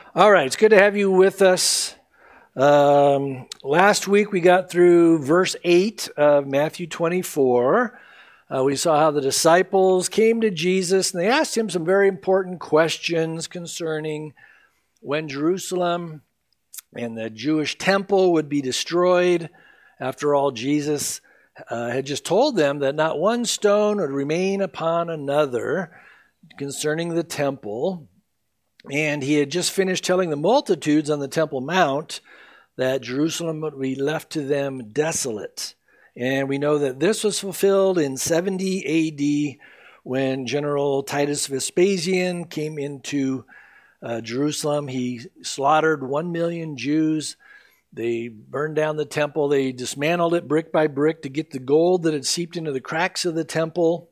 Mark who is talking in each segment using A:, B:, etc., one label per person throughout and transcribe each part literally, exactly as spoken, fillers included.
A: All right, it's good to have you with us. Um, last week we got through verse eight of Matthew twenty-four. Uh, we saw how the disciples came to Jesus and they asked him some very important questions concerning when Jerusalem and the Jewish temple would be destroyed. After all, Jesus uh, had just told them that not one stone would remain upon another concerning the temple. And he had just finished telling the multitudes on the Temple Mount that Jerusalem would be left to them desolate. And we know that this was fulfilled in seventy A D when General Titus Vespasian came into uh, Jerusalem. He slaughtered one million Jews. They burned down the temple. They dismantled it brick by brick to get the gold that had seeped into the cracks of the temple.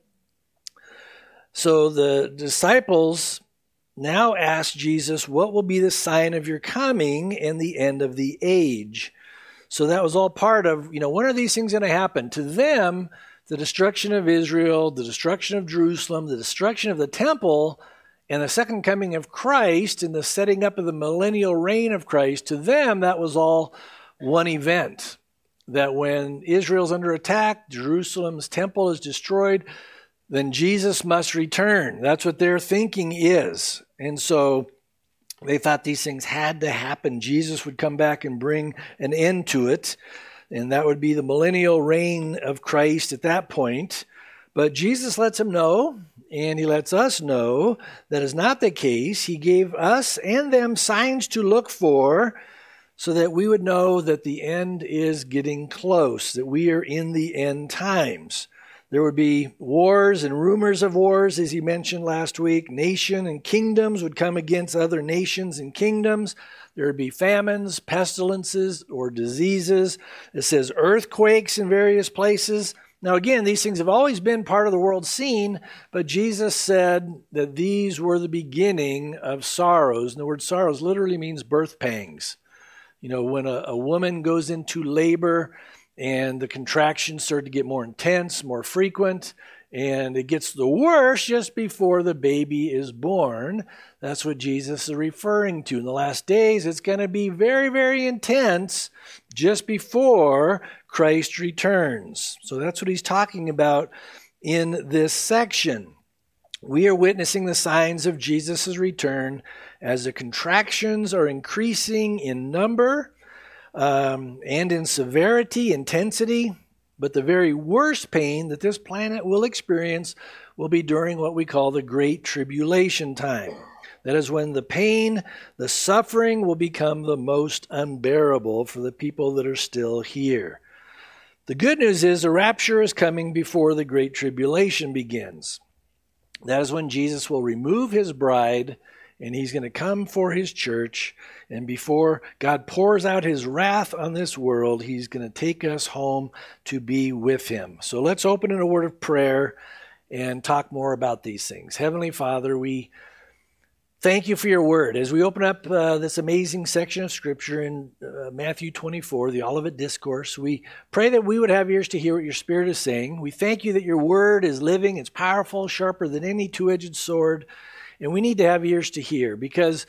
A: So the disciples now ask Jesus, what will be the sign of your coming and the end of the age? So that was all part of, you know, when are these things going to happen? To them, the destruction of Israel, the destruction of Jerusalem, the destruction of the temple, and the second coming of Christ and the setting up of the millennial reign of Christ, to them, that was all one event. That when Israel's under attack, Jerusalem's temple is destroyed, then Jesus must return. That's what their thinking is. And so they thought these things had to happen. Jesus would come back and bring an end to it, and that would be the millennial reign of Christ at that point. But Jesus lets them know, and he lets us know, that is not the case. He gave us and them signs to look for so that we would know that the end is getting close, that we are in the end times. There would be wars and rumors of wars, as he mentioned last week. Nation and kingdoms would come against other nations and kingdoms. There would be famines, pestilences, or diseases. It says earthquakes in various places. Now again, these things have always been part of the world scene, but Jesus said that these were the beginning of sorrows. And the word sorrows literally means birth pangs. You know, when a, a woman goes into labor, and the contractions start to get more intense, more frequent, and it gets the worst just before the baby is born. That's what Jesus is referring to. In the last days, it's going to be very, very intense just before Christ returns. So that's what he's talking about in this section. We are witnessing the signs of Jesus' return as the contractions are increasing in number, Um, and in severity, intensity, but the very worst pain that this planet will experience will be during what we call the Great Tribulation time. That is when the pain, the suffering will become the most unbearable for the people that are still here. The good news is the rapture is coming before the Great Tribulation begins. That is when Jesus will remove his bride, and he's going to come for his church. And before God pours out his wrath on this world, he's going to take us home to be with him. So let's open in a word of prayer and talk more about these things. Heavenly Father, we thank you for your word. As we open up uh, this amazing section of Scripture in uh, Matthew twenty-four, the Olivet Discourse, we pray that we would have ears to hear what your Spirit is saying. We thank you that your word is living, it's powerful, sharper than any two-edged sword. And we need to have ears to hear because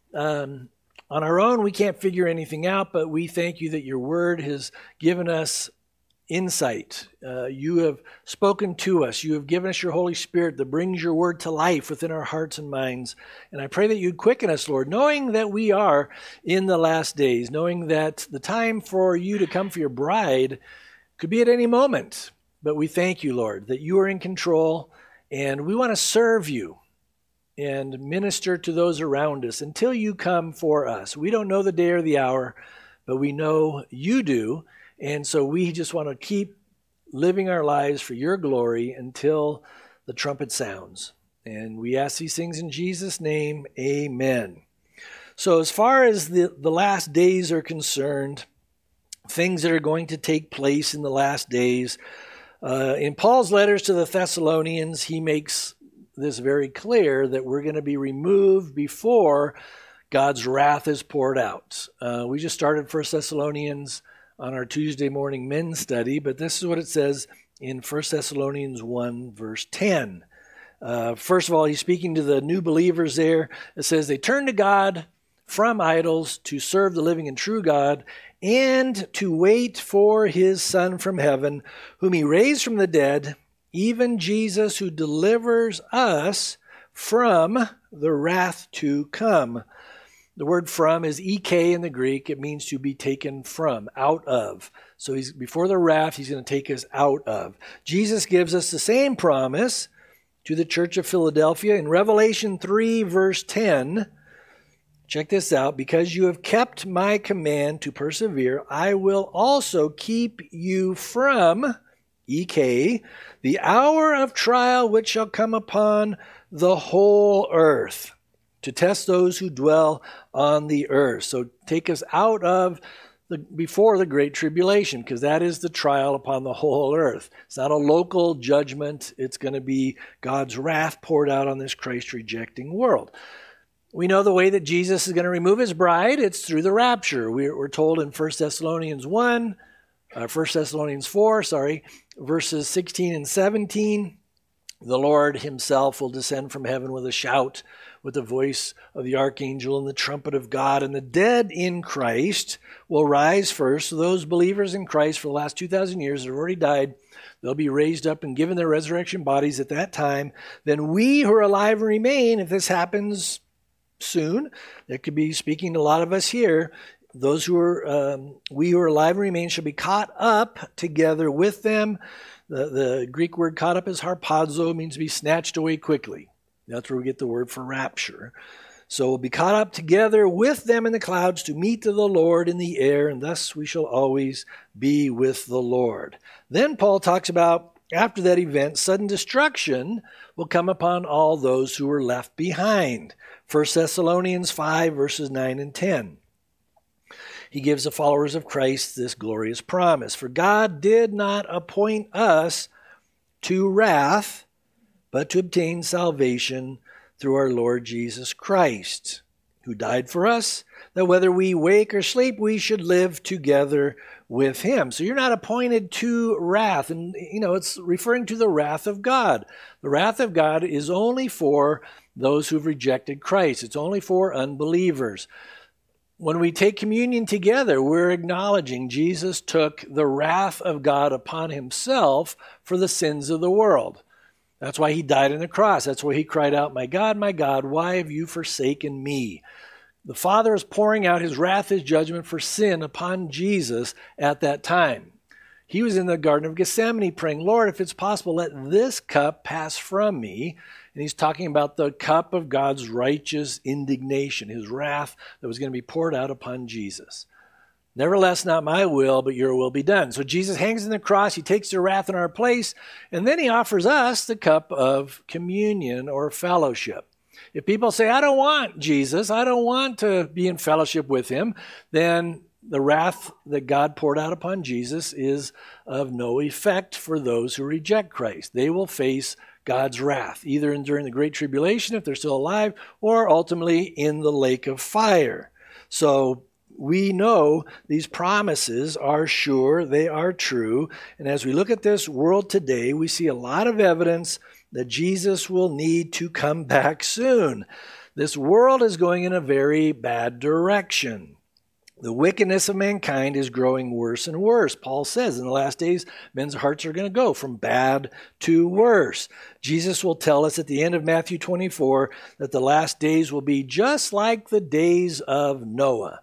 A: um, on our own we can't figure anything out, but we thank you that your word has given us insight. Uh, you have spoken to us. You have given us your Holy Spirit that brings your word to life within our hearts and minds. And I pray that you'd quicken us, Lord, knowing that we are in the last days, knowing that the time for you to come for your bride could be at any moment. But we thank you, Lord, that you are in control, and we want to serve you and minister to those around us until you come for us. We don't know the day or the hour, but we know you do. And so we just want to keep living our lives for your glory until the trumpet sounds. And we ask these things in Jesus' name, amen. So as far as the, the last days are concerned, things that are going to take place in the last days, uh, in Paul's letters to the Thessalonians, he makes this very clear that we're going to be removed before God's wrath is poured out. Uh, we just started First Thessalonians on our Tuesday morning men's study, but this is what it says in First Thessalonians one, verse ten. Uh, first of all, he's speaking to the new believers there. It says, they turn to God from idols to serve the living and true God, and to wait for his Son from heaven, whom he raised from the dead, even Jesus, who delivers us from the wrath to come. The word from is ek in the Greek. It means to be taken from, out of. So he's before the wrath, he's going to take us out of. Jesus gives us the same promise to the church of Philadelphia in Revelation three, verse ten. Check this out. Because you have kept my command to persevere, I will also keep you from, ek, the hour of trial which shall come upon the whole earth, to test those who dwell on the earth. So take us out of the before the Great Tribulation, because that is the trial upon the whole earth. It's not a local judgment. It's going to be God's wrath poured out on this Christ-rejecting world. We know the way that Jesus is going to remove his bride. It's through the rapture. We're, we're told in First Thessalonians one, uh, First Thessalonians four, sorry, verses sixteen and seventeen. The Lord himself will descend from heaven with a shout, with the voice of the archangel and the trumpet of God, and the dead in Christ will rise first. So those believers in Christ for the last two thousand years that have already died, they'll be raised up and given their resurrection bodies at that time. Then we who are alive and remain, if this happens soon, that could be speaking to a lot of us here, those who are, um, we who are alive and remain shall be caught up together with them. The, the Greek word caught up is harpazo, means to be snatched away quickly. That's where we get the word for rapture. So we'll be caught up together with them in the clouds to meet the Lord in the air, and thus we shall always be with the Lord. Then Paul talks about, after that event, sudden destruction will come upon all those who are left behind. First Thessalonians five, verses nine and ten. He gives the followers of Christ this glorious promise. For God did not appoint us to wrath, but to obtain salvation through our Lord Jesus Christ, who died for us, that whether we wake or sleep, we should live together with him. So you're not appointed to wrath. And, you know, it's referring to the wrath of God. The wrath of God is only for those who've rejected Christ. It's only for unbelievers. When we take communion together, we're acknowledging Jesus took the wrath of God upon himself for the sins of the world. That's why he died on the cross. That's why he cried out, "My God, my God, why have you forsaken me?" The Father is pouring out his wrath, his judgment for sin upon Jesus at that time. He was in the Garden of Gethsemane praying, "Lord, if it's possible, let this cup pass from me." And he's talking about the cup of God's righteous indignation, his wrath that was going to be poured out upon Jesus. Nevertheless, not my will, but your will be done. So Jesus hangs on the cross, he takes the wrath in our place, and then he offers us the cup of communion or fellowship. If people say, "I don't want Jesus, I don't want to be in fellowship with him," then the wrath that God poured out upon Jesus is of no effect for those who reject Christ. They will face God's wrath, either in, during the Great Tribulation, if they're still alive, or ultimately in the lake of fire. So we know these promises are sure, they are true. And as we look at this world today, we see a lot of evidence that Jesus will need to come back soon. This world is going in a very bad direction. The wickedness of mankind is growing worse and worse. Paul says in the last days, men's hearts are going to go from bad to worse. Jesus will tell us at the end of Matthew twenty-four that the last days will be just like the days of Noah.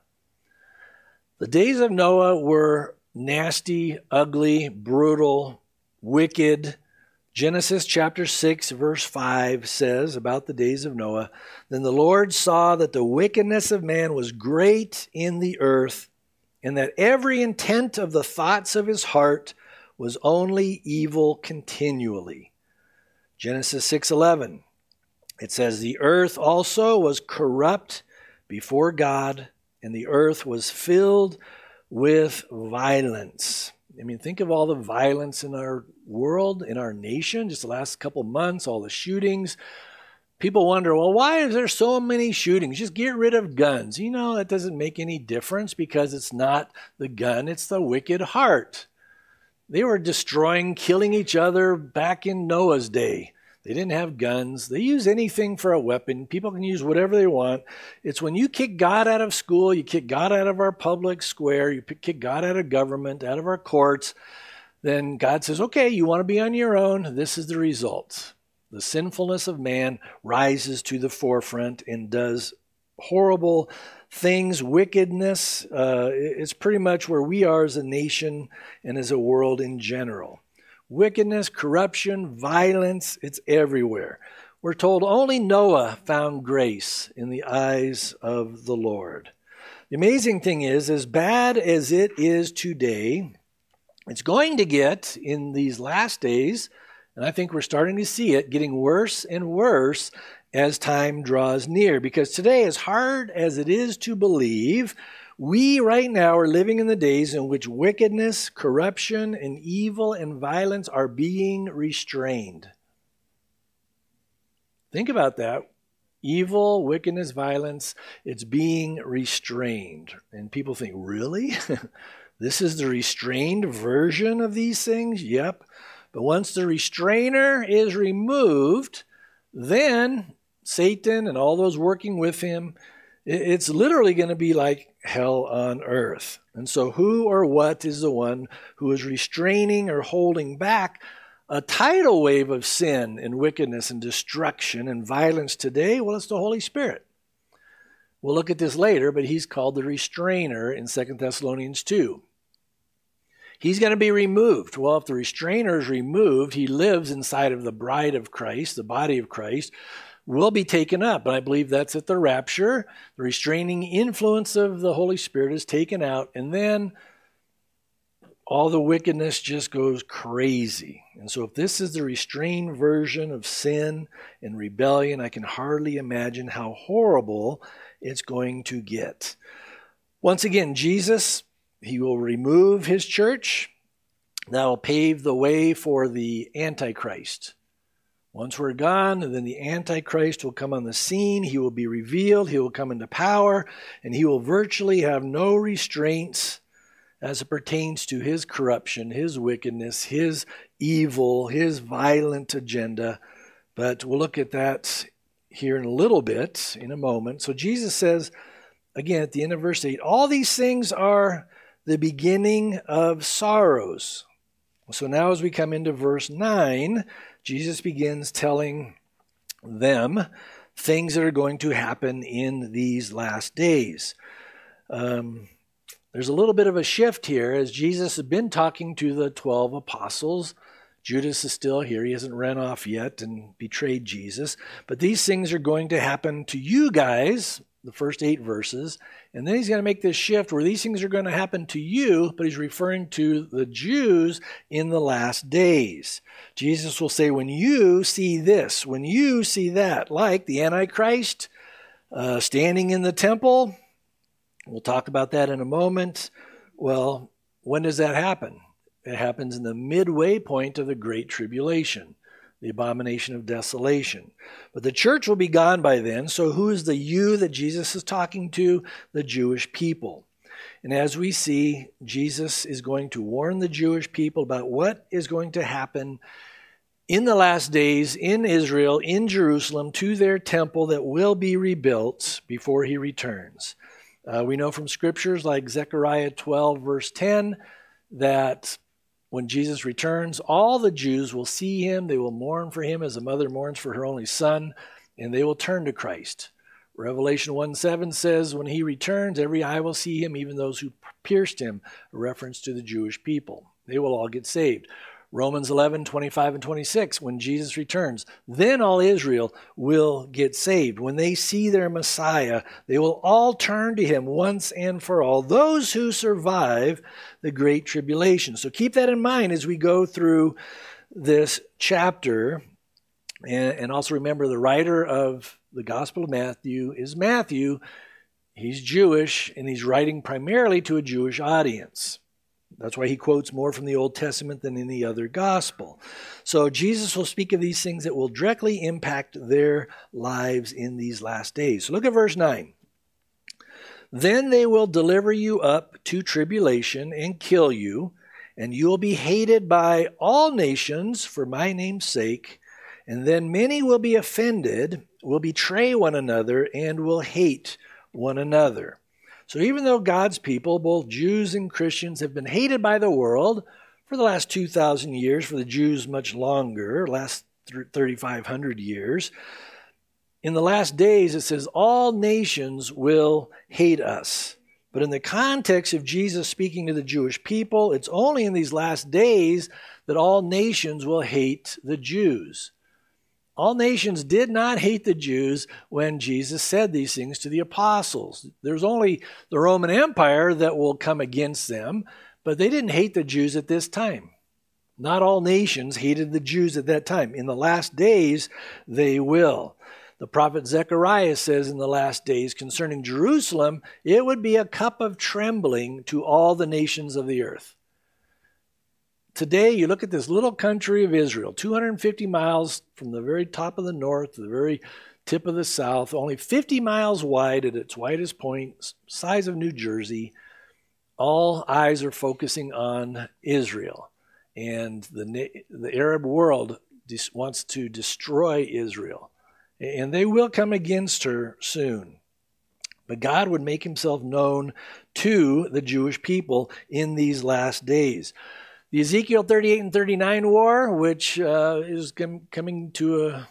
A: The days of Noah were nasty, ugly, brutal, wicked. Genesis chapter six, verse five says about the days of Noah, "Then the Lord saw that the wickedness of man was great in the earth, and that every intent of the thoughts of his heart was only evil continually." Genesis six eleven, it says, "The earth also was corrupt before God, and the earth was filled with violence." I mean, think of all the violence in our world, in our nation, just the last couple months, all the shootings. People wonder, well, why is there so many shootings? Just get rid of guns. You know, that doesn't make any difference because it's not the gun, it's the wicked heart. They were destroying, killing each other back in Noah's day. They didn't have guns. They use anything for a weapon. People can use whatever they want. It's when you kick God out of school, you kick God out of our public square, you kick God out of government, out of our courts, then God says, okay, you want to be on your own. This is the result. The sinfulness of man rises to the forefront and does horrible things, wickedness. Uh, it's pretty much where we are as a nation and as a world in general. Wickedness, corruption, violence, it's everywhere. We're told only Noah found grace in the eyes of the Lord. The amazing thing is, as bad as it is today, it's going to get in these last days, and I think we're starting to see it, getting worse and worse as time draws near. Because today, as hard as it is to believe, we right now are living in the days in which wickedness, corruption, and evil and violence are being restrained. Think about that. Evil, wickedness, violence, it's being restrained. And people think, really? This is the restrained version of these things? Yep. But once the restrainer is removed, then Satan and all those working with him, it's literally going to be like hell on earth. And so who or what is the one who is restraining or holding back a tidal wave of sin and wickedness and destruction and violence today? Well, it's the Holy Spirit. We'll look at this later, but he's called the restrainer in Second Thessalonians two. He's going to be removed. Well, if the restrainer is removed, he lives inside of the bride of Christ, the body of Christ, will be taken up. And I believe that's at the rapture. The restraining influence of the Holy Spirit is taken out, and then all the wickedness just goes crazy. And so if this is the restrained version of sin and rebellion, I can hardly imagine how horrible it's going to get. Once again, Jesus, he will remove his church. That will pave the way for the Antichrist. Once we're gone, then the Antichrist will come on the scene. He will be revealed. He will come into power, and he will virtually have no restraints as it pertains to his corruption, his wickedness, his evil, his violent agenda. But we'll look at that here in a little bit, in a moment. So Jesus says, again, at the end of verse eight, all these things are the beginning of sorrows. So now as we come into verse nine, Jesus begins telling them things that are going to happen in these last days. Um, there's a little bit of a shift here as Jesus has been talking to the twelve apostles. Judas is still here. He hasn't ran off yet and betrayed Jesus. But these things are going to happen to you guys, the first eight verses. And then he's going to make this shift where these things are going to happen to you, but he's referring to the Jews in the last days. Jesus will say, when you see this, when you see that, like the Antichrist uh, standing in the temple, we'll talk about that in a moment. Well, when does that happen? It happens in the midway point of the Great Tribulation, the abomination of desolation. But the church will be gone by then. So who is the you that Jesus is talking to? The Jewish people. And as we see, Jesus is going to warn the Jewish people about what is going to happen in the last days in Israel, in Jerusalem, to their temple that will be rebuilt before he returns. Uh, we know from scriptures like Zechariah twelve, verse ten, that when Jesus returns, all the Jews will see him. They will mourn for him as a mother mourns for her only son, and they will turn to Christ. Revelation one seven says, when he returns, every eye will see him, even those who pierced him, a reference to the Jewish people. They will all get saved. Romans eleven, twenty-five and twenty-six, when Jesus returns, then all Israel will get saved. When they see their Messiah, they will all turn to him once and for all, those who survive the Great Tribulation. So keep that in mind as we go through this chapter. And, and also remember, the writer of the Gospel of Matthew is Matthew. He's Jewish, and he's writing primarily to a Jewish audience. That's why he quotes more from the Old Testament than any other gospel. So Jesus will speak of these things that will directly impact their lives in these last days. So look at verse nine. Then they will deliver you up to tribulation and kill you, and you will be hated by all nations for my name's sake. And then many will be offended, will betray one another, and will hate one another. So even though God's people, both Jews and Christians, have been hated by the world for the last two thousand years, for the Jews much longer, last thirty-five hundred years, in the last days it says all nations will hate us. But in the context of Jesus speaking to the Jewish people, it's only in these last days that all nations will hate the Jews. All nations did not hate the Jews when Jesus said these things to the apostles. There's only the Roman Empire that will come against them, but they didn't hate the Jews at this time. Not all nations hated the Jews at that time. In the last days, they will. The prophet Zechariah says in the last days concerning Jerusalem, it would be a cup of trembling to all the nations of the earth. Today, you look at this little country of Israel, two hundred fifty miles from the very top of the north to the very tip of the south, only fifty miles wide at its widest point, size of New Jersey. All eyes are focusing on Israel. And the, the Arab world dis- wants to destroy Israel. And they will come against her soon. But God would make himself known to the Jewish people in these last days. The Ezekiel thirty-eight and thirty-nine war, which uh, is com- coming to a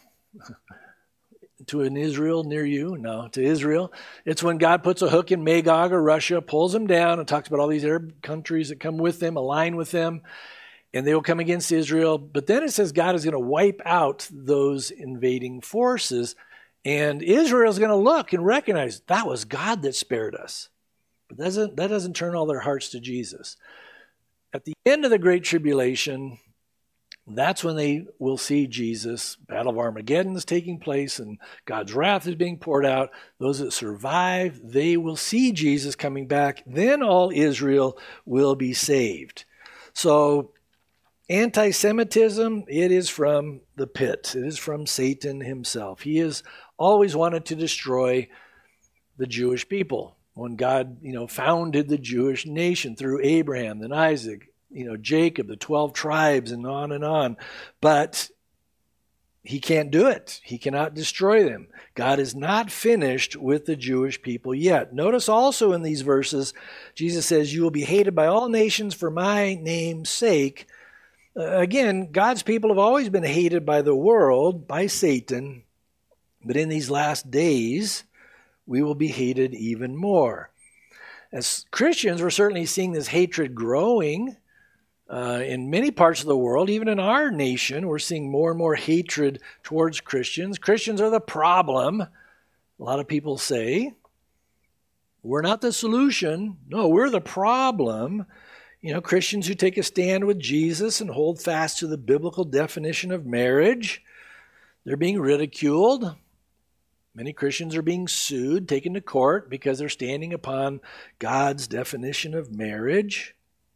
A: to an Israel near you, no, to Israel. It's when God puts a hook in Magog or Russia, pulls them down, and talks about all these Arab countries that come with them, align with them, and they will come against Israel. But then it says God is going to wipe out those invading forces, and Israel is going to look and recognize that was God that spared us. But that doesn't, that doesn't turn all their hearts to Jesus. At the end of the Great Tribulation, that's when they will see Jesus. Battle of Armageddon is taking place, and God's wrath is being poured out. Those that survive, they will see Jesus coming back. Then all Israel will be saved. So anti-Semitism, it is from the pit. It is from Satan himself. He has always wanted to destroy the Jewish people. When God, you know, founded the Jewish nation through Abraham, then Isaac, you know, Jacob, the twelve tribes, and on and on. But he can't do it. He cannot destroy them. God is not finished with the Jewish people yet. Notice also in these verses, Jesus says, you will be hated by all nations for my name's sake. Uh, again, God's people have always been hated by the world, by Satan. But in these last days, we will be hated even more. As Christians, we're certainly seeing this hatred growing uh, in many parts of the world. Even in our nation, we're seeing more and more hatred towards Christians. Christians are the problem, a lot of people say. We're not the solution. No, we're the problem. You know, Christians who take a stand with Jesus and hold fast to the biblical definition of marriage, they're being ridiculed. Many Christians are being sued, taken to court because they're standing upon God's definition of marriage.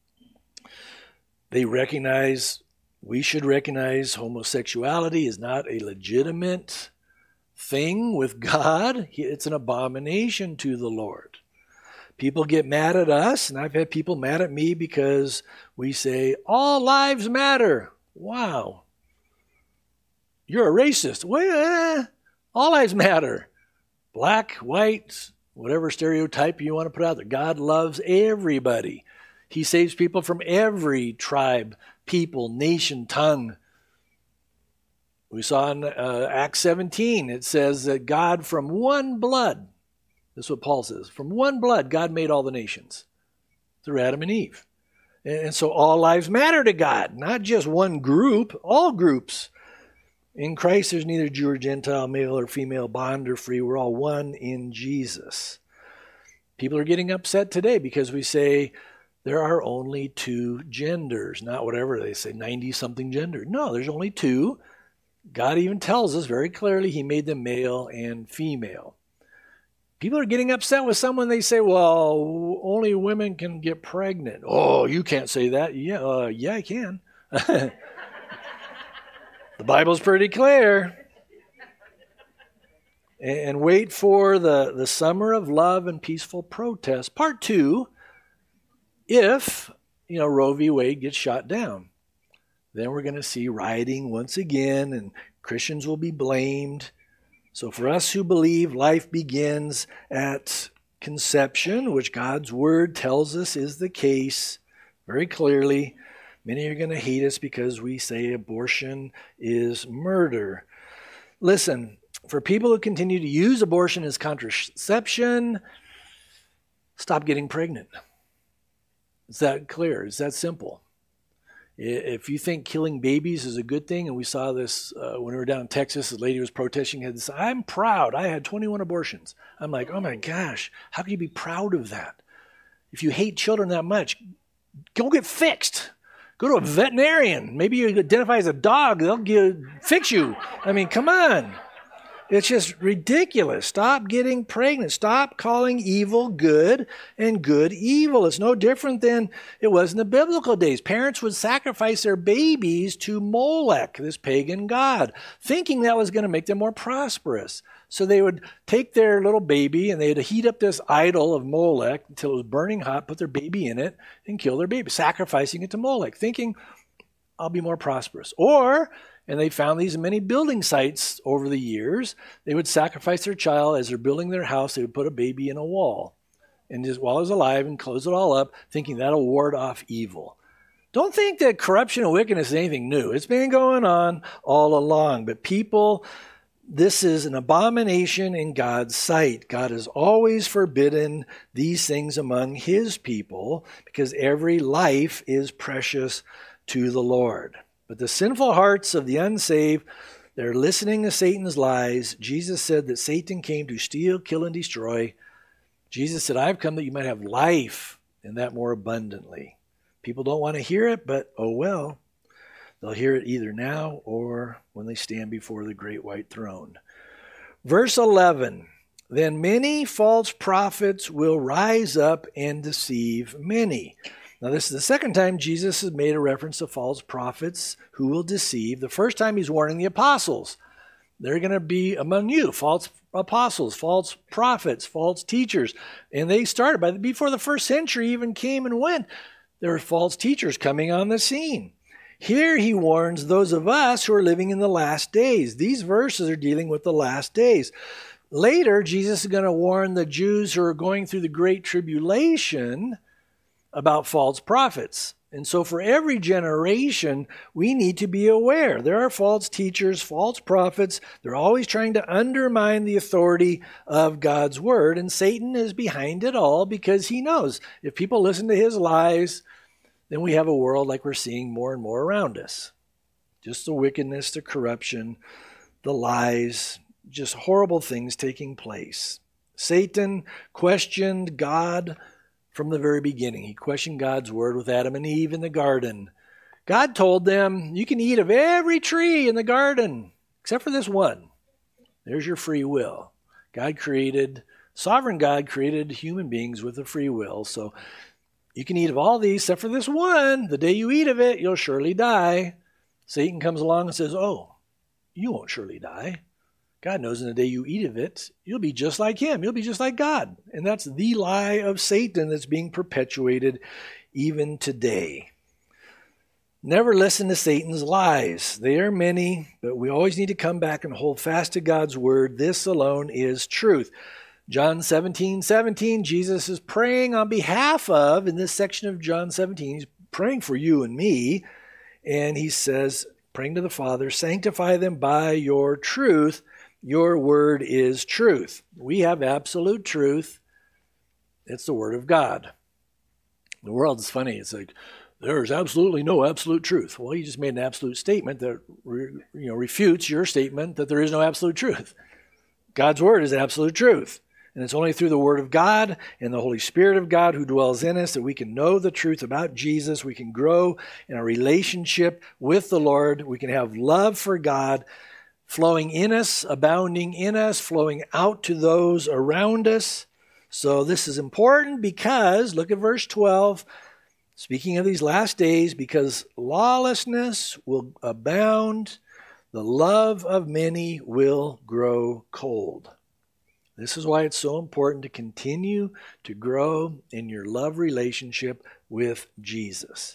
A: They recognize, we should recognize homosexuality is not a legitimate thing with God. It's an abomination to the Lord. People get mad at us, and I've had people mad at me because we say, all lives matter. Wow. You're a racist. Well, eh. All lives matter. Black, white, whatever stereotype you want to put out there. God loves everybody. He saves people from every tribe, people, nation, tongue. We saw in uh, Acts seventeen, it says that God from one blood, that's what Paul says, from one blood God made all the nations through Adam and Eve. And, and so all lives matter to God, not just one group, all groups. In Christ, there's neither Jew or Gentile, male or female, bond or free. We're all one in Jesus. People are getting upset today because we say there are only two genders, not whatever they say, ninety-something gender. No, there's only two. God even tells us very clearly he made them male and female. People are getting upset with someone. They say, well, only women can get pregnant. Oh, you can't say that. Yeah, uh, yeah, I can. The Bible's pretty clear. And wait for the, the summer of love and peaceful protest. Part two, if, you know, Roe v. Wade gets shot down, then we're going to see rioting once again and Christians will be blamed. So for us who believe life begins at conception, which God's word tells us is the case very clearly, many are going to hate us because we say abortion is murder. Listen, for people who continue to use abortion as contraception, stop getting pregnant. It's that clear. It's that simple. If you think killing babies is a good thing, and we saw this uh, when we were down in Texas, the lady was protesting, had this, I'm proud, I had twenty-one abortions. I'm like, oh my gosh, how can you be proud of that? If you hate children that much, go get fixed. Go to a veterinarian. Maybe you identify as a dog, they'll give, fix you. I mean, come on. It's just ridiculous. Stop getting pregnant. Stop calling evil good and good evil. It's no different than it was in the biblical days. Parents would sacrifice their babies to Molech, this pagan god, thinking that was going to make them more prosperous. So they would take their little baby and they'd heat up this idol of Molech until it was burning hot, put their baby in it, and kill their baby, sacrificing it to Molech, thinking, I'll be more prosperous. Or... and they found these in many building sites over the years. They would sacrifice their child as they're building their house. They would put a baby in a wall and just while it's alive and close it all up, thinking that'll ward off evil. Don't think that corruption and wickedness is anything new. It's been going on all along. But people, this is an abomination in God's sight. God has always forbidden these things among his people because every life is precious to the Lord. But the sinful hearts of the unsaved, they're listening to Satan's lies. Jesus said that Satan came to steal, kill, and destroy. Jesus said, I've come that you might have life, and that more abundantly. People don't want to hear it, but oh well. They'll hear it either now or when they stand before the great white throne. Verse eleven, then many false prophets will rise up and deceive many. Now, this is the second time Jesus has made a reference to false prophets who will deceive. The first time he's warning the apostles. They're going to be among you, false apostles, false prophets, false teachers. And they started by the, before the first century even came and went. There were false teachers coming on the scene. Here he warns those of us who are living in the last days. These verses are dealing with the last days. Later, Jesus is going to warn the Jews who are going through the Great Tribulation about false prophets. And so for every generation, we need to be aware. There are false teachers, false prophets. They're always trying to undermine the authority of God's word. And Satan is behind it all because he knows if people listen to his lies, then we have a world like we're seeing more and more around us. Just the wickedness, the corruption, the lies, just horrible things taking place. Satan questioned God from the very beginning. He questioned God's word with Adam and Eve in the garden. God told them, you can eat of every tree in the garden, except for this one. There's your free will. God created, sovereign God created human beings with a free will. So you can eat of all these except for this one. The day you eat of it, you'll surely die. Satan comes along and says, oh, you won't surely die. God knows in the day you eat of it, you'll be just like him. You'll be just like God. And that's the lie of Satan that's being perpetuated even today. Never listen to Satan's lies. They are many, but we always need to come back and hold fast to God's word. This alone is truth. John seventeen seventeen, Jesus is praying on behalf of, in this section of John seventeen, he's praying for you and me. And he says, praying to the Father, sanctify them by your truth. Your word is truth. We have absolute truth. It's the word of God. The world is funny. It's like, there's absolutely no absolute truth. Well, you just made an absolute statement that re, you know, refutes your statement that there is no absolute truth. God's word is absolute truth. And it's only through the word of God and the Holy Spirit of God who dwells in us that we can know the truth about Jesus. We can grow in a relationship with the Lord. We can have love for God flowing in us, abounding in us, flowing out to those around us. So this is important because, look at verse twelve, speaking of these last days, because lawlessness will abound, the love of many will grow cold. This is why it's so important to continue to grow in your love relationship with Jesus.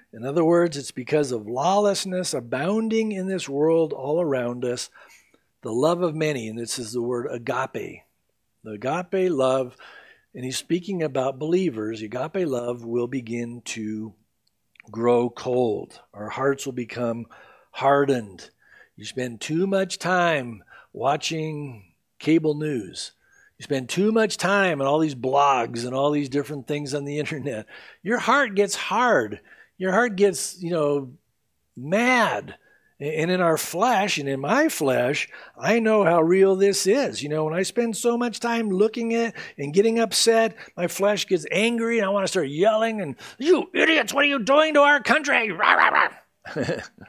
A: In other words, it's because of lawlessness abounding in this world all around us, the love of many, and this is the word agape. The agape love, and he's speaking about believers, agape love will begin to grow cold. Our hearts will become hardened. You spend too much time watching cable news. You spend too much time on all these blogs and all these different things on the internet. Your heart gets hard. Your heart gets, you know, mad. And in our flesh, and in my flesh, I know how real this is. You know, when I spend so much time looking at and getting upset, my flesh gets angry and I want to start yelling and, you idiots, what are you doing to our country? Rah, rah, rah.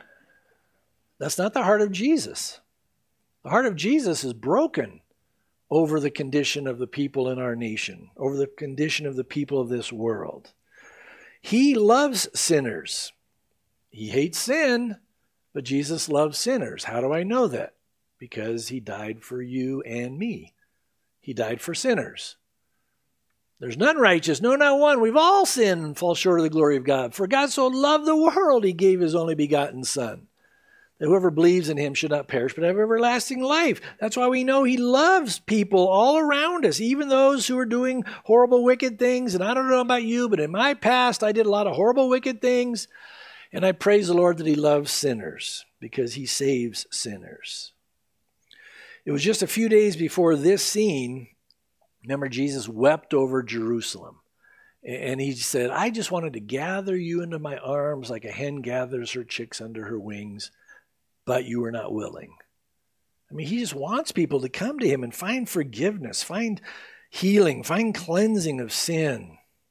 A: That's not the heart of Jesus. The heart of Jesus is broken over the condition of the people in our nation, over the condition of the people of this world. He loves sinners. He hates sin, but Jesus loves sinners. How do I know that? Because he died for you and me. He died for sinners. There's none righteous, no, not one. We've all sinned and fall short of the glory of God. For God so loved the world, he gave his only begotten Son, that whoever believes in him should not perish, but have everlasting life. That's why we know he loves people all around us, even those who are doing horrible, wicked things. And I don't know about you, but in my past, I did a lot of horrible, wicked things. And I praise the Lord that he loves sinners because he saves sinners. It was just a few days before this scene, remember, Jesus wept over Jerusalem. And he said, I just wanted to gather you into my arms like a hen gathers her chicks under her wings, but you were not willing. I mean, he just wants people to come to him and find forgiveness, find healing, find cleansing of sin.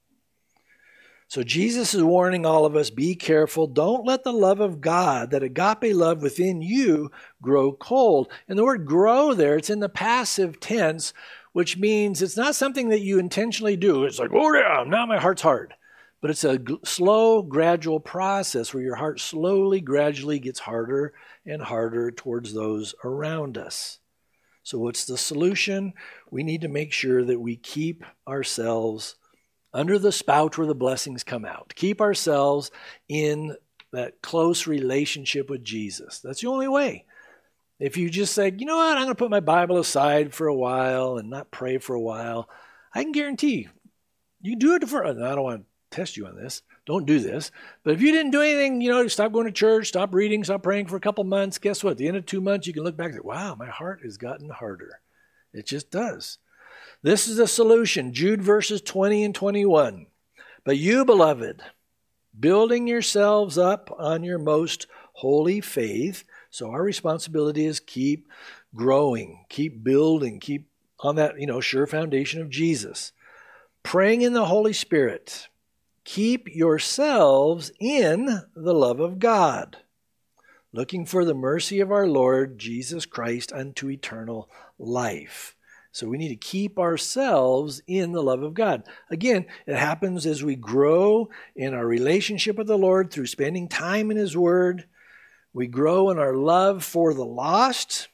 A: So Jesus is warning all of us, be careful. Don't let the love of God, that agape love within you, grow cold. And the word grow there, it's in the passive tense, which means it's not something that you intentionally do. It's like, oh yeah, now my heart's hard. But it's a g- slow, gradual process where your heart slowly, gradually gets harder and harder towards those around us. So what's the solution? We need to make sure that we keep ourselves under the spout where the blessings come out. Keep ourselves in that close relationship with Jesus. That's the only way. If you just say, you know what, I'm going to put my Bible aside for a while and not pray for a while, I can guarantee you, you do it for, I don't want to test you on this, don't do this, but if you didn't do anything, you know, stop going to church, stop reading, stop praying for a couple months, guess what? At the end of two months, you can look back and say, wow, my heart has gotten harder. It just does. This is the solution. Jude verses twenty and twenty-one. But you, beloved, building yourselves up on your most holy faith. So our responsibility is keep growing, keep building, keep on that, you know, sure foundation of Jesus. Praying in the Holy Spirit. Keep yourselves in the love of God, looking for the mercy of our Lord Jesus Christ unto eternal life. So we need to keep ourselves in the love of God. Again, it happens as we grow in our relationship with the Lord through spending time in his word. We grow in our love for the lost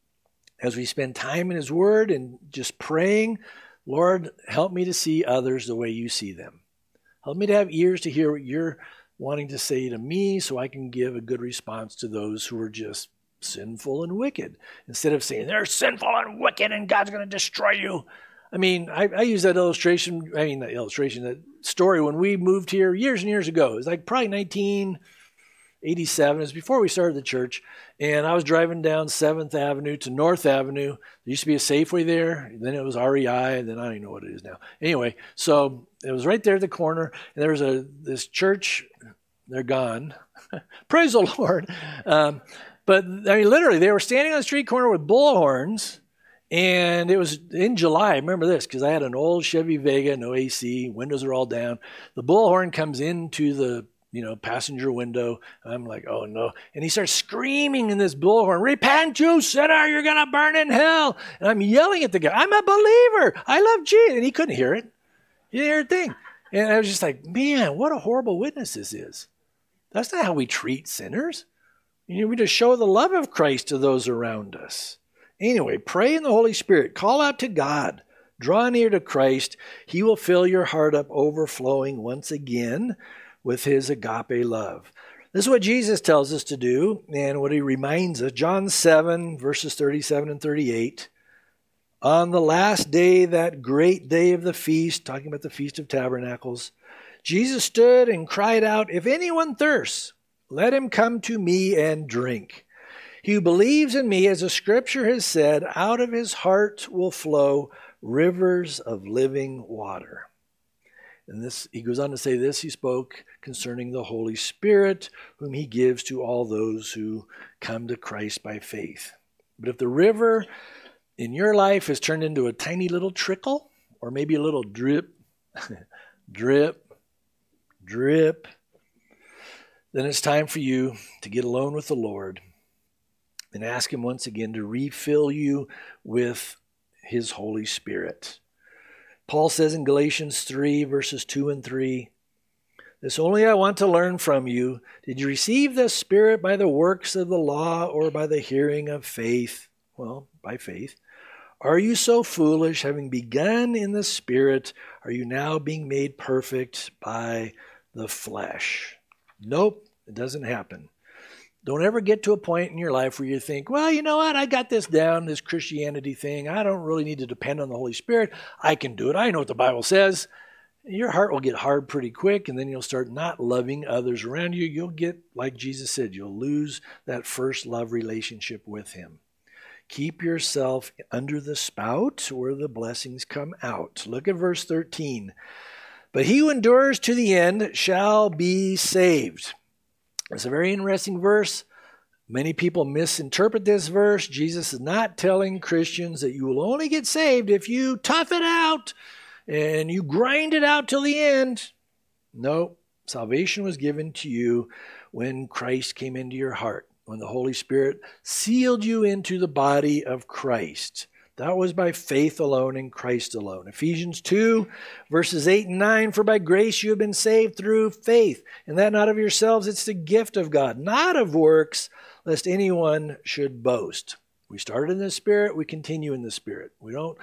A: as we spend time in his word and just praying, Lord, help me to see others the way you see them. Help me to have ears to hear what you're wanting to say to me so I can give a good response to those who are just sinful and wicked. Instead of saying, they're sinful and wicked and God's going to destroy you. I mean, I, I use that illustration, I mean, that illustration, that story when we moved here years and years ago. It was like probably nineteen eighty-seven. It was before we started the church. And I was driving down seventh Avenue to North Avenue. There used to be a Safeway there. Then it was R E I. And then I don't even know what it is now. Anyway, so it was right there at the corner. And there was a this church. They're gone. Praise the Lord. Um, but I mean, literally, they were standing on the street corner with bullhorns. And it was in July. I remember this because I had an old Chevy Vega, no A C. Windows are all down. The bullhorn comes into the you know, passenger window. I'm like, oh no. And he starts screaming in this bullhorn, repent, you sinner, you're going to burn in hell. And I'm yelling at the guy, I'm a believer. I love Jesus. And he couldn't hear it. He didn't hear a thing. And I was just like, man, what a horrible witness this is. That's not how we treat sinners. You know, we just show the love of Christ to those around us. Anyway, pray in the Holy Spirit. Call out to God. Draw near to Christ. He will fill your heart up overflowing once again with his agape love. This is what Jesus tells us to do and what he reminds us. John seven, verses thirty-seven and thirty-eight. On the last day, that great day of the feast, talking about the Feast of Tabernacles, Jesus stood and cried out, "If anyone thirsts, let him come to me and drink. He who believes in me, as the scripture has said, out of his heart will flow rivers of living water." And this, he goes on to say this, he spoke concerning the Holy Spirit, whom he gives to all those who come to Christ by faith. But if the river in your life has turned into a tiny little trickle, or maybe a little drip, drip, drip, then it's time for you to get alone with the Lord and ask him once again to refill you with his Holy Spirit. Paul says in Galatians three, verses two and three, "This only I want to learn from you. Did you receive the Spirit by the works of the law or by the hearing of faith?" Well, by faith. "Are you so foolish? Having begun in the Spirit, are you now being made perfect by the flesh?" Nope, it doesn't happen. Don't ever get to a point in your life where you think, well, you know what, I got this down, this Christianity thing. I don't really need to depend on the Holy Spirit. I can do it. I know what the Bible says. Your heart will get hard pretty quick, and then you'll start not loving others around you. You'll get, like Jesus said, you'll lose that first love relationship with him. Keep yourself under the spout where the blessings come out. Look at verse thirteen. "But he who endures to the end shall be saved." It's a very interesting verse. Many people misinterpret this verse. Jesus is not telling Christians that you will only get saved if you tough it out and you grind it out till the end. No, salvation was given to you when Christ came into your heart, when the Holy Spirit sealed you into the body of Christ. That was by faith alone in Christ alone. Ephesians two, verses eight and nine, "For by grace you have been saved through faith, and that not of yourselves, it's the gift of God, not of works, lest anyone should boast." We started in the Spirit, we continue in the Spirit. We don't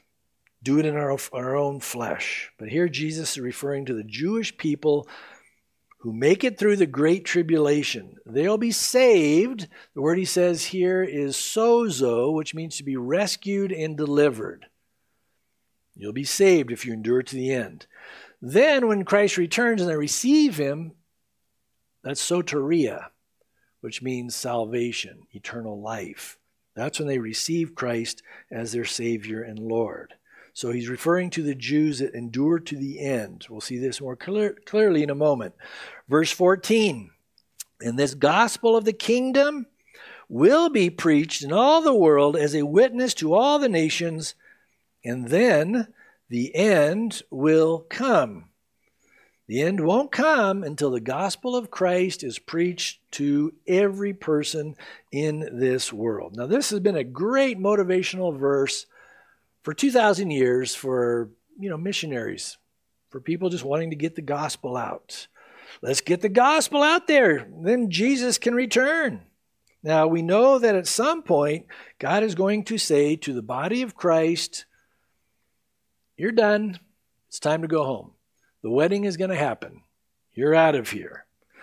A: do it in our, our own flesh. But here Jesus is referring to the Jewish people who make it through the great tribulation. They'll be saved. The word he says here is sozo, which means to be rescued and delivered. You'll be saved if you endure to the end. Then when Christ returns and they receive him, that's soteria, which means salvation, eternal life. That's when they receive Christ as their Savior and Lord. So he's referring to the Jews that endure to the end. We'll see this more clear, clearly in a moment. Verse fourteen, "And this gospel of the kingdom will be preached in all the world as a witness to all the nations, and then the end will come." The end won't come until the gospel of Christ is preached to every person in this world. Now, this has been a great motivational verse for two thousand years for, you know, missionaries, for people just wanting to get the gospel out. Let's get the gospel out there, then Jesus can return. Now, we know that at some point, God is going to say to the body of Christ, "You're done. It's time to go home. The wedding is going to happen. You're out of here."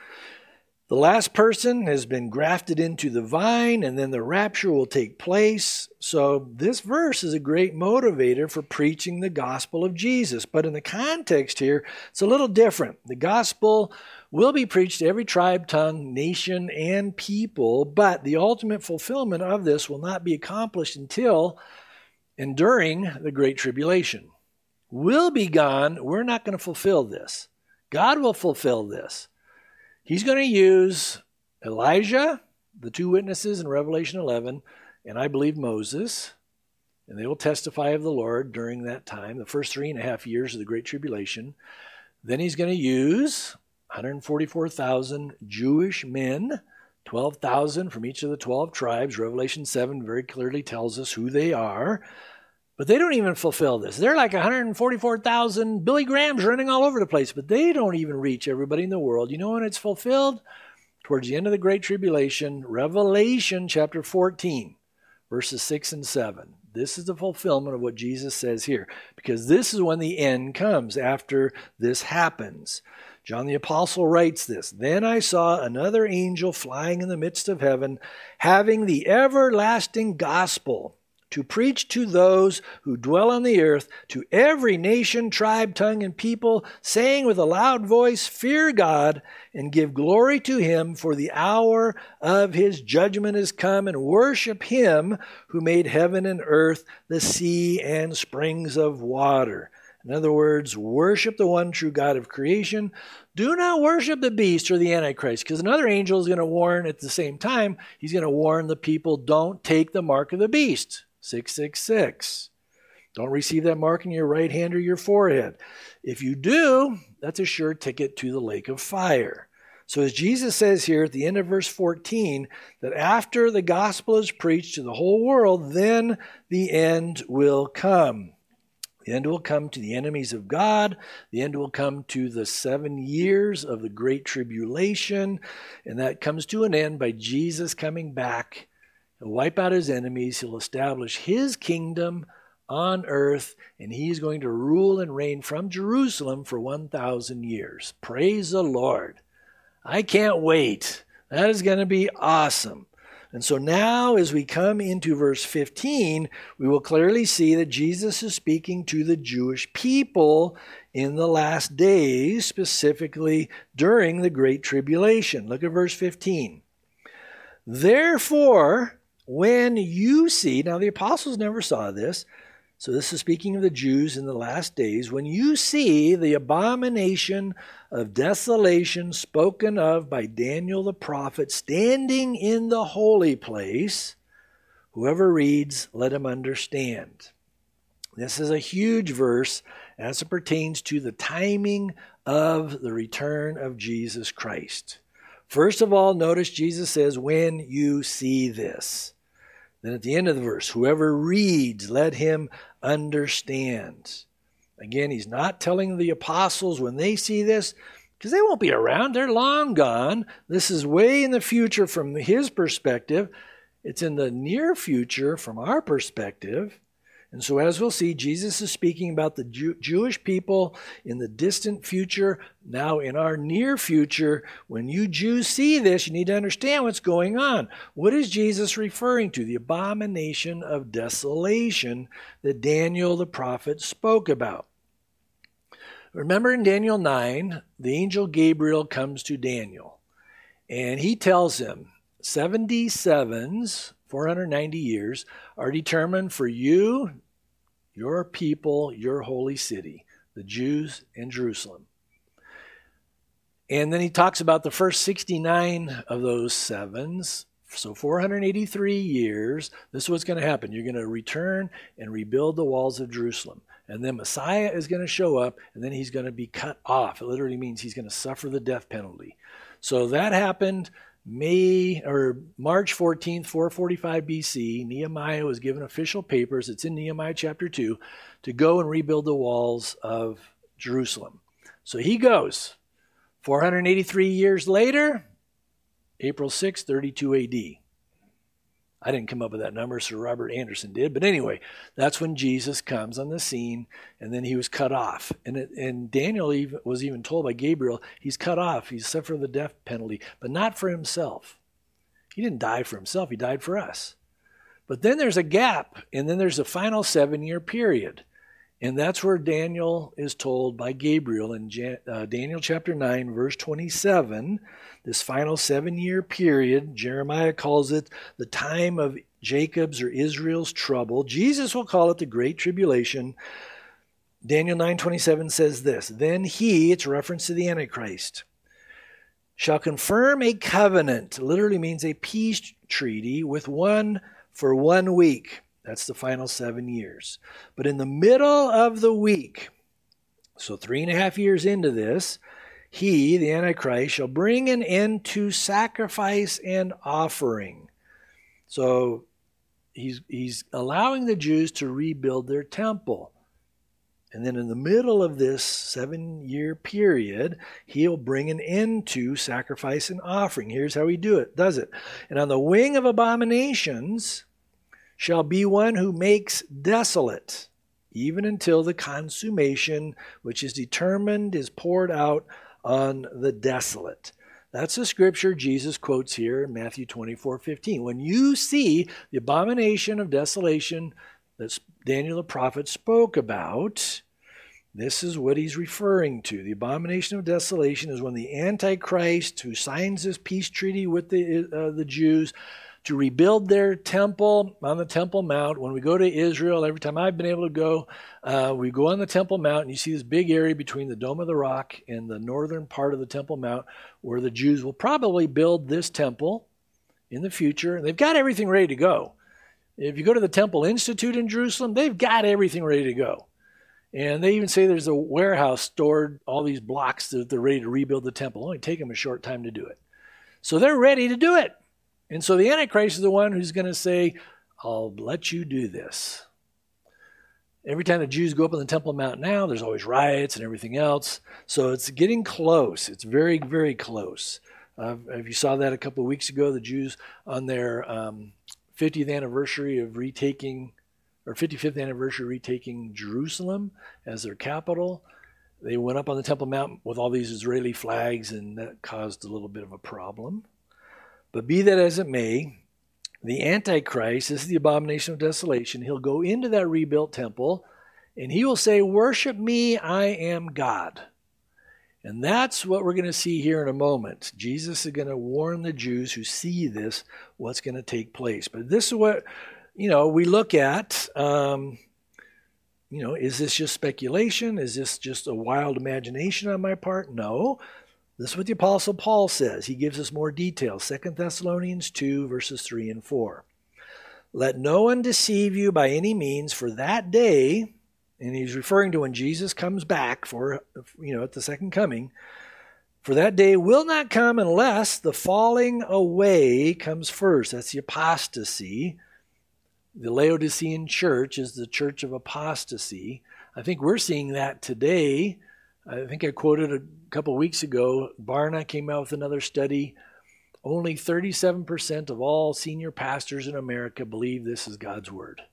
A: The last person has been grafted into the vine, and then the rapture will take place. So this verse is a great motivator for preaching the gospel of Jesus. But in the context here, it's a little different. The gospel will be preached to every tribe, tongue, nation, and people, but the ultimate fulfillment of this will not be accomplished until and during the Great Tribulation. We'll be gone. We're not going to fulfill this. God will fulfill this. He's going to use Elijah, the two witnesses in Revelation eleven, and I believe Moses, and they will testify of the Lord during that time, the first three and a half years of the Great Tribulation. Then he's going to use one hundred forty-four thousand Jewish men, twelve thousand from each of the twelve tribes. Revelation seven very clearly tells us who they are. But they don't even fulfill this. They're like one hundred forty-four thousand Billy Grahams running all over the place, but they don't even reach everybody in the world. You know when it's fulfilled? Towards the end of the Great Tribulation, Revelation chapter fourteen, verses six and seven. This is the fulfillment of what Jesus says here, because this is when the end comes after this happens. John the Apostle writes this, "Then I saw another angel flying in the midst of heaven, having the everlasting gospel, to preach to those who dwell on the earth, to every nation, tribe, tongue, and people, saying with a loud voice, Fear God, and give glory to him, for the hour of his judgment is come, and worship him who made heaven and earth, the sea, and springs of water." In other words, worship the one true God of creation. Do not worship the beast or the Antichrist, because another angel is going to warn at the same time. He's going to warn the people, don't take the mark of the beast. six six six. Don't receive that mark in your right hand or your forehead. If you do, that's a sure ticket to the lake of fire. So as Jesus says here at the end of verse fourteen, that after the gospel is preached to the whole world, then the end will come. The end will come to the enemies of God. The end will come to the seven years of the Great Tribulation. And that comes to an end by Jesus coming back. He'll wipe out his enemies. He'll establish his kingdom on earth. And he's going to rule and reign from Jerusalem for one thousand years. Praise the Lord. I can't wait. That is going to be awesome. And so now as we come into verse fifteen, we will clearly see that Jesus is speaking to the Jewish people in the last days, specifically during the Great Tribulation. Look at verse fifteen. "Therefore, when you see," now the apostles never saw this, so this is speaking of the Jews in the last days, "when you see the abomination of desolation spoken of by Daniel the prophet standing in the holy place, whoever reads, let him understand." This is a huge verse as it pertains to the timing of the return of Jesus Christ. First of all, notice Jesus says, "when you see this." Then at the end of the verse, "whoever reads, let him understand." Again, he's not telling the apostles when they see this, because they won't be around. They're long gone. This is way in the future from his perspective. It's in the near future from our perspective. And so as we'll see, Jesus is speaking about the Jew- Jewish people in the distant future. Now in our near future, when you Jews see this, you need to understand what's going on. What is Jesus referring to? The abomination of desolation that Daniel the prophet spoke about. Remember in Daniel nine, the angel Gabriel comes to Daniel, and he tells him, seventy sevens, four hundred ninety years, are determined for you, your people, your holy city, the Jews and Jerusalem. And then he talks about the first sixty-nine of those sevens. So four hundred eighty-three years, this is what's going to happen. You're going to return and rebuild the walls of Jerusalem. And then Messiah is going to show up, and then he's going to be cut off. It literally means he's going to suffer the death penalty. So that happened May or March fourteenth, four forty-five B C. Nehemiah was given official papers, it's in Nehemiah chapter two, to go and rebuild the walls of Jerusalem. So he goes. four hundred eighty-three years later, April sixth, thirty-two A D. I didn't come up with that number, Sir Robert Anderson did. But anyway, that's when Jesus comes on the scene, and then he was cut off. And, it, and Daniel even, was even told by Gabriel, he's cut off. He's suffered the death penalty, but not for himself. He didn't die for himself. He died for us. But then there's a gap, and then there's a final seven-year period. And that's where Daniel is told by Gabriel in uh, Daniel chapter nine, verse twenty-seven, this final seven-year period, Jeremiah calls it the time of Jacob's or Israel's trouble. Jesus will call it the Great Tribulation. Daniel nine twenty-seven says this, "Then he," it's a reference to the Antichrist, "shall confirm a covenant," literally means a peace treaty, "with one for one week." That's the final seven years. But in the middle of the week, so three and a half years into this, he, the Antichrist, shall bring an end to sacrifice and offering. So he's, he's allowing the Jews to rebuild their temple. And then in the middle of this seven-year period, he'll bring an end to sacrifice and offering. Here's how he do it, does it. "And on the wing of abominations shall be one who makes desolate, even until the consummation which is determined is poured out on the desolate. That's the scripture Jesus quotes here in Matthew twenty-four fifteen. When you see the abomination of desolation that Daniel the prophet spoke about, this is what he's referring to. The abomination of desolation is when the Antichrist, who signs this peace treaty with the uh, the Jews to rebuild their temple on the Temple Mount. When we go to Israel, every time I've been able to go, uh, we go on the Temple Mount, and you see this big area between the Dome of the Rock and the northern part of the Temple Mount, where the Jews will probably build this temple in the future. They've got everything ready to go. If you go to the Temple Institute in Jerusalem, they've got everything ready to go. And they even say there's a warehouse stored all these blocks that they're ready to rebuild the temple. It'll only take them a short time to do it. So they're ready to do it. And so the Antichrist is the one who's going to say, I'll let you do this. Every time the Jews go up on the Temple Mount now, there's always riots and everything else. So it's getting close. It's very, very close. Uh, if you saw that a couple of weeks ago, the Jews on their um, fiftieth anniversary of retaking, or fifty-fifth anniversary retaking Jerusalem as their capital, they went up on the Temple Mount with all these Israeli flags, and that caused a little bit of a problem. But be that as it may, the Antichrist, this is the abomination of desolation, he'll go into that rebuilt temple, and he will say, worship me, I am God. And that's what we're going to see here in a moment. Jesus is going to warn the Jews who see this, what's going to take place. But this is what, you know, we look at, um, you know, is this just speculation? Is this just a wild imagination on my part? No. This is what the Apostle Paul says. He gives us more details. Second Thessalonians two, verses three and four. Let no one deceive you by any means, for that day, and he's referring to when Jesus comes back for, you know, at the second coming, for that day will not come unless the falling away comes first. That's the apostasy. The Laodicean church is the church of apostasy. I think we're seeing that today. I think I quoted a couple weeks ago, Barna came out with another study. Only thirty-seven percent of all senior pastors in America believe this is God's word.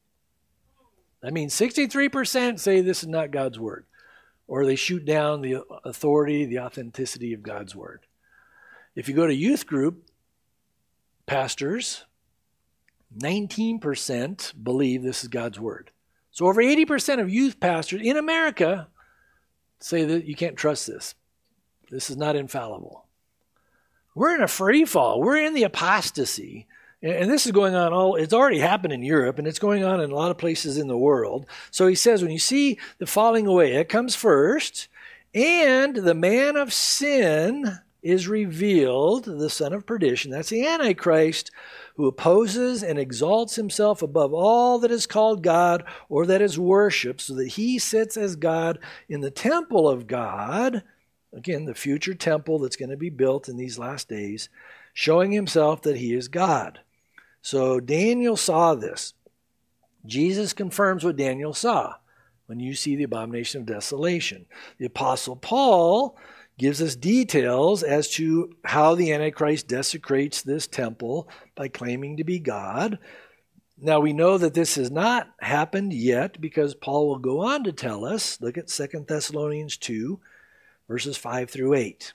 A: That means sixty-three percent say this is not God's word, or they shoot down the authority, the authenticity of God's word. If you go to youth group pastors, nineteen percent believe this is God's word. So over eighty percent of youth pastors in America say that you can't trust this. This is not infallible. We're in a free fall. We're in the apostasy. And this is going on all, it's already happened in Europe, and it's going on in a lot of places in the world. So he says, when you see the falling away, it comes first, and the man of sin is revealed, the son of perdition. That's the Antichrist, who opposes and exalts himself above all that is called God or that is worshipped, so that he sits as God in the temple of God, again, the future temple that's going to be built in these last days, showing himself that he is God. So Daniel saw this. Jesus confirms what Daniel saw when you see the abomination of desolation. The Apostle Paul gives us details as to how the Antichrist desecrates this temple by claiming to be God. Now we know that this has not happened yet, because Paul will go on to tell us, look at Second Thessalonians two, verses five through eight.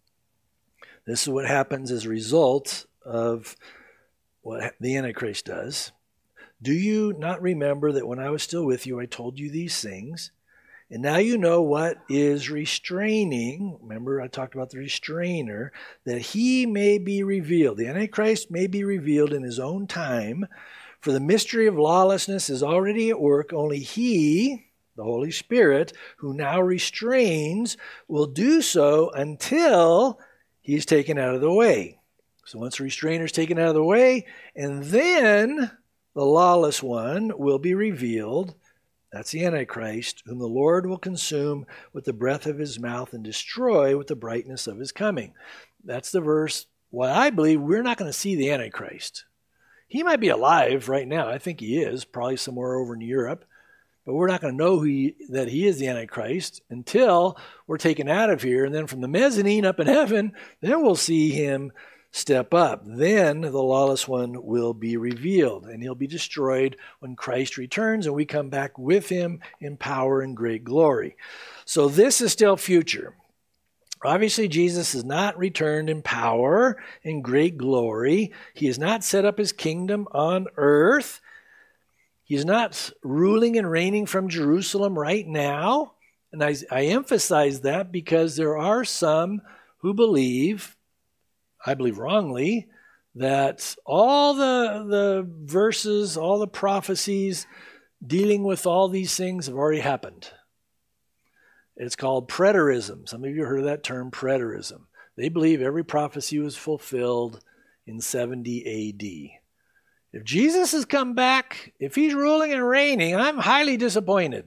A: This is what happens as a result of what the Antichrist does. Do you not remember that when I was still with you, I told you these things? And now you know what is restraining. Remember, I talked about the restrainer, that he may be revealed. The Antichrist may be revealed in his own time. For the mystery of lawlessness is already at work. Only he, the Holy Spirit, who now restrains, will do so until he's taken out of the way. So once the restrainer is taken out of the way, and then the lawless one will be revealed. That's the Antichrist, whom the Lord will consume with the breath of his mouth and destroy with the brightness of his coming. That's the verse. Well, I believe we're not going to see the Antichrist. He might be alive right now. I think he is, probably somewhere over in Europe. But we're not going to know who he, that he is the Antichrist until we're taken out of here. And then from the mezzanine up in heaven, then we'll see him step up. Then the lawless one will be revealed, and he'll be destroyed when Christ returns and we come back with him in power and great glory. So this is still future. Obviously, Jesus has not returned in power, in great glory. He has not set up his kingdom on earth. He's not ruling and reigning from Jerusalem right now. And I, I emphasize that because there are some who believe, I believe wrongly, that all the, the verses, all the prophecies dealing with all these things have already happened. It's called preterism. Some of you heard of that term, preterism. They believe every prophecy was fulfilled in seventy A D. If Jesus has come back, if he's ruling and reigning, I'm highly disappointed.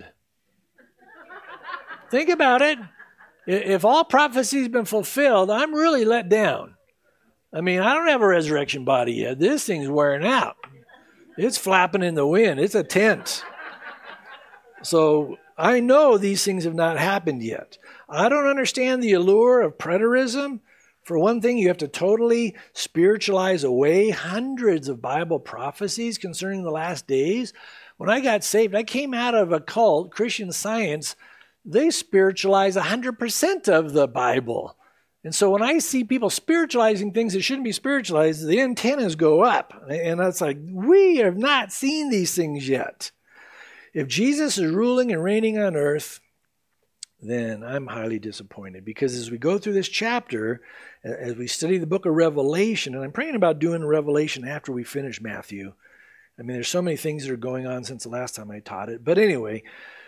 A: Think about it. If all prophecy has been fulfilled, I'm really let down. I mean, I don't have a resurrection body yet. This thing's wearing out. It's flapping in the wind. It's a tent. So I know these things have not happened yet. I don't understand the allure of preterism. For one thing, you have to totally spiritualize away hundreds of Bible prophecies concerning the last days. When I got saved, I came out of a cult, Christian Science. They spiritualize one hundred percent of the Bible. And so when I see people spiritualizing things that shouldn't be spiritualized, the antennas go up. And it's like, we have not seen these things yet. If Jesus is ruling and reigning on earth, then I'm highly disappointed. Because as we go through this chapter, as we study the book of Revelation, and I'm praying about doing Revelation after we finish Matthew. I mean, there's so many things that are going on since the last time I taught it. But anyway,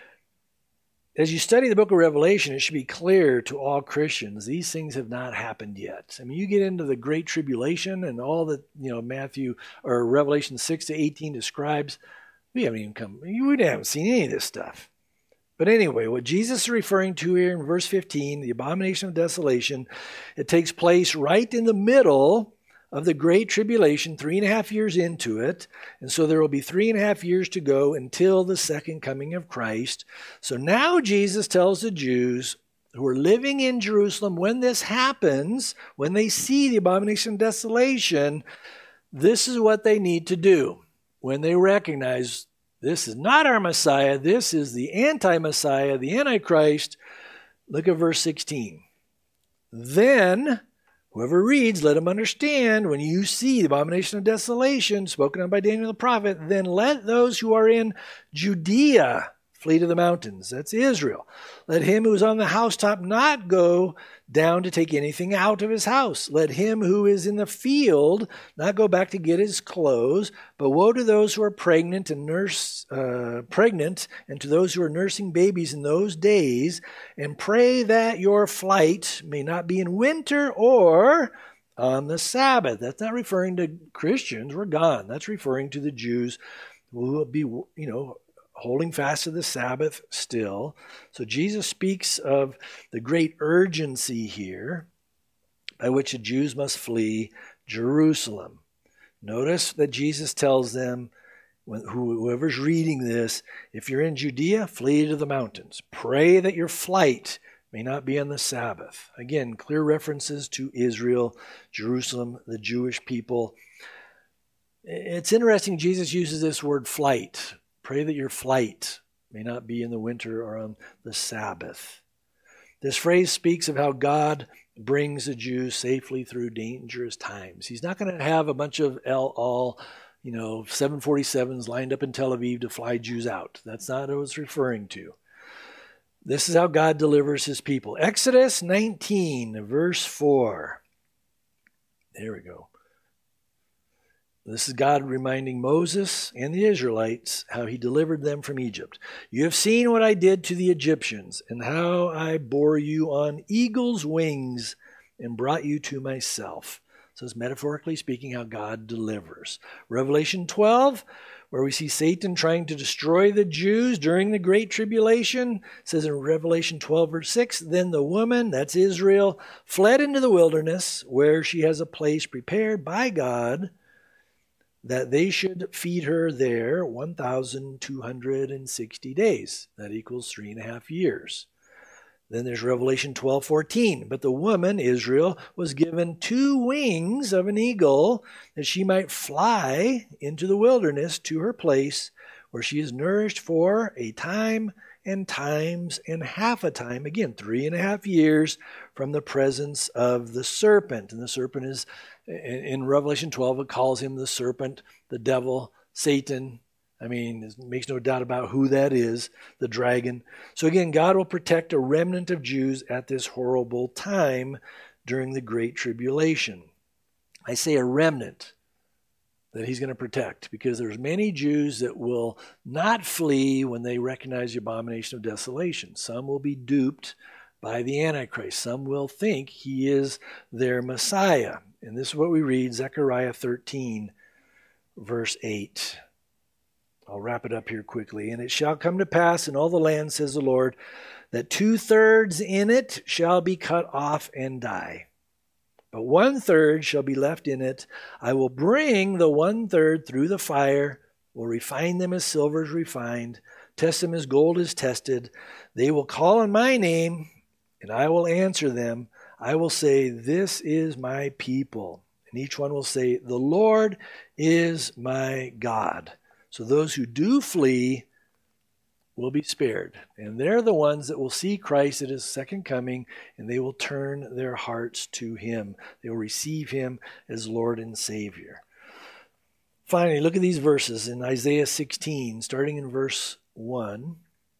A: as you study the book of Revelation, it should be clear to all Christians, these things have not happened yet. I mean, you get into the Great Tribulation and all that, you know, Matthew or Revelation six to eighteen describes, we haven't even come, we haven't seen any of this stuff. But anyway, what Jesus is referring to here in verse fifteen, the abomination of desolation, it takes place right in the middle of the Great Tribulation, three and a half years into it. And so there will be three and a half years to go until the second coming of Christ. So now Jesus tells the Jews who are living in Jerusalem, when this happens, when they see the abomination of desolation, this is what they need to do. When they recognize this is not our Messiah, this is the anti-Messiah, the Antichrist. Look at verse sixteen. Then whoever reads, let him understand, when you see the abomination of desolation spoken of by Daniel the prophet, then let those who are in Judea flee to the mountains. That's Israel. Let him who is on the housetop not go down to take anything out of his house. Let him who is in the field not go back to get his clothes. But woe to those who are pregnant and nurse uh, pregnant, and to those who are nursing babies in those days. And pray that your flight may not be in winter or on the Sabbath. That's not referring to Christians. We're gone. That's referring to the Jews who will be, you know, holding fast to the Sabbath still. So Jesus speaks of the great urgency here by which the Jews must flee Jerusalem. Notice that Jesus tells them, when, whoever's reading this, if you're in Judea, flee to the mountains. Pray that your flight may not be on the Sabbath. Again, clear references to Israel, Jerusalem, the Jewish people. It's interesting, Jesus uses this word flight. Pray that your flight may not be in the winter or on the Sabbath. This phrase speaks of how God brings the Jews safely through dangerous times. He's not going to have a bunch of El Al, you know, seven forty-sevens lined up in Tel Aviv to fly Jews out. That's not what it's referring to. This is how God delivers his people. Exodus nineteen, verse four. There we go. This is God reminding Moses and the Israelites how he delivered them from Egypt. You have seen what I did to the Egyptians and how I bore you on eagle's wings and brought you to myself. So it's metaphorically speaking how God delivers. Revelation twelve, where we see Satan trying to destroy the Jews during the Great Tribulation, says in Revelation twelve, verse six, then the woman, that's Israel, fled into the wilderness where she has a place prepared by God that they should feed her there one thousand two hundred sixty days. That equals three and a half years. Then there's Revelation twelve fourteen. But the woman, Israel, was given two wings of an eagle that she might fly into the wilderness to her place where she is nourished for a time and times and half a time. Again, three and a half years from the presence of the serpent. And the serpent is, in Revelation twelve, it calls him the serpent, the devil, Satan. I mean, it makes no doubt about who that is, the dragon. So again, God will protect a remnant of Jews at this horrible time during the Great Tribulation. I say a remnant that he's going to protect, because there's many Jews that will not flee when they recognize the abomination of desolation. Some will be duped by the Antichrist. Some will think he is their Messiah. And this is what we read, Zechariah thirteen, verse eight. I'll wrap it up here quickly. And it shall come to pass in all the land, says the Lord, that two-thirds in it shall be cut off and die. But one-third shall be left in it. I will bring the one-third through the fire, will refine them as silver is refined, test them as gold is tested. They will call on my name, and I will answer them. I will say, this is my people. And each one will say, the Lord is my God. So those who do flee will be spared. And they're the ones that will see Christ at his second coming, and they will turn their hearts to him. They will receive him as Lord and Savior. Finally, look at these verses in Isaiah sixteen, starting in verse one.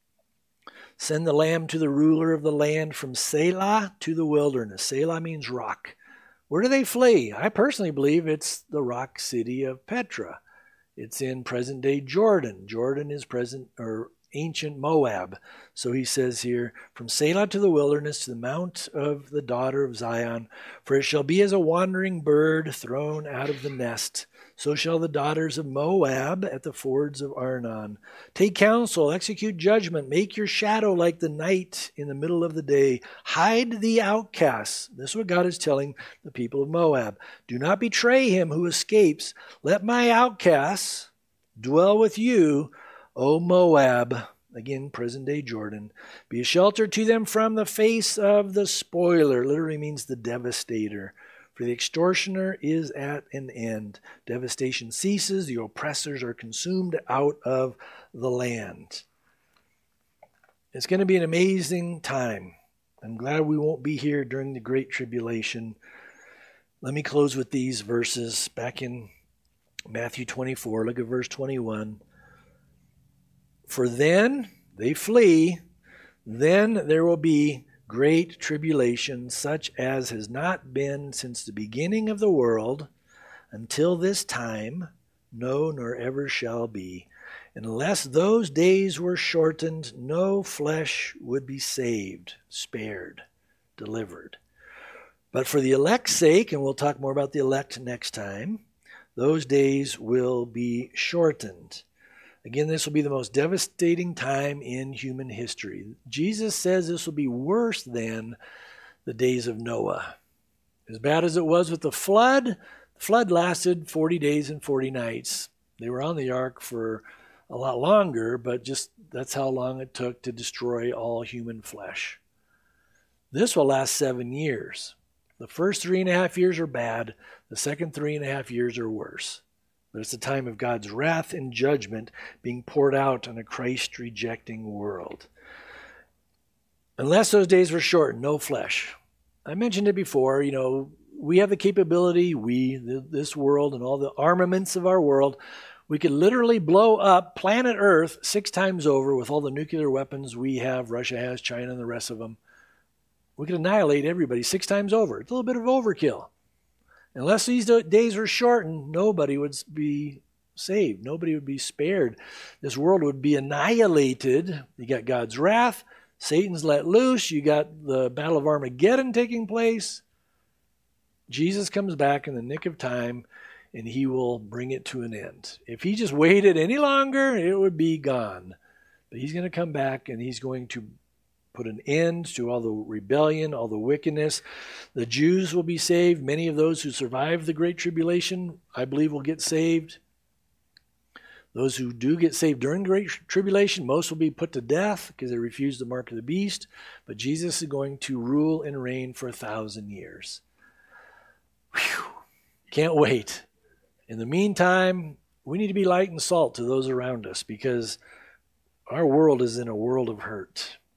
A: Send the lamb to the ruler of the land from Selah to the wilderness. Selah means rock. Where do they flee? I personally believe it's the rock city of Petra. It's in present-day Jordan. Jordan is present or ancient Moab. So he says here, from Selah to the wilderness, to the mount of the daughter of Zion, for it shall be as a wandering bird thrown out of the nest. So shall the daughters of Moab at the fords of Arnon. Take counsel, execute judgment, make your shadow like the night in the middle of the day. Hide the outcasts. This is what God is telling the people of Moab. Do not betray him who escapes. Let my outcasts dwell with you, O Moab. Again, present-day Jordan. Be a shelter to them from the face of the spoiler. Literally means the devastator. For the extortioner is at an end. Devastation ceases. The oppressors are consumed out of the land. It's going to be an amazing time. I'm glad we won't be here during the Great Tribulation. Let me close with these verses back in Matthew twenty-four. Look at verse twenty-one. For then they flee, then there will be great tribulation, such as has not been since the beginning of the world until this time, no, nor ever shall be. Unless those days were shortened, no flesh would be saved, spared, delivered. But for the elect's sake, and we'll talk more about the elect next time, those days will be shortened. Again, this will be the most devastating time in human history. Jesus says this will be worse than the days of Noah. As bad as it was with the flood, the flood lasted forty days and forty nights. They were on the ark for a lot longer, but just that's how long it took to destroy all human flesh. This will last seven years. The first three and a half years are bad. The second three and a half years are worse. But it's a time of God's wrath and judgment being poured out on a Christ-rejecting world. Unless those days were shortened, no flesh. I mentioned it before, you know, we have the capability, we, this world and all the armaments of our world, we could literally blow up planet Earth six times over with all the nuclear weapons we have, Russia has, China and the rest of them. We could annihilate everybody six times over. It's a little bit of overkill. Unless these days were shortened, nobody would be saved. Nobody would be spared. This world would be annihilated. You got God's wrath. Satan's let loose. You got the Battle of Armageddon taking place. Jesus comes back in the nick of time, and he will bring it to an end. If he just waited any longer, it would be gone. But he's going to come back, and he's going to put an end to all the rebellion, all the wickedness. The Jews will be saved. Many of those who survive the Great Tribulation, I believe, will get saved. Those who do get saved during the Great Tribulation, most will be put to death because they refuse the mark of the beast. But Jesus is going to rule and reign for a thousand years. Whew. Can't wait. In the meantime, we need to be light and salt to those around us, because Our world is in a world of hurt.